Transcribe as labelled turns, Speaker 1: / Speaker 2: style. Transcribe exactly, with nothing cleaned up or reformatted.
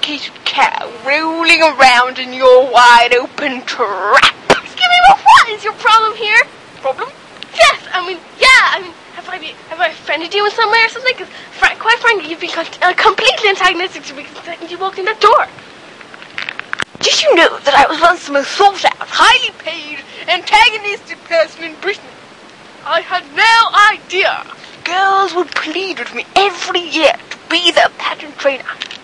Speaker 1: uneducated cow rolling around in your wide-open trap.
Speaker 2: Excuse me, but what is your problem here?
Speaker 1: Problem?
Speaker 2: Yes, I mean, yeah, I mean, have I, be, have I offended you in some way or something? Because, fr- quite frankly, you've been uh, completely antagonistic to me the second you walked in that door.
Speaker 1: Did you know that I was once the most sought-out, highly paid, antagonistic person in Britain?
Speaker 2: I had no idea.
Speaker 1: Girls would plead with me every year to be their pageant trainer.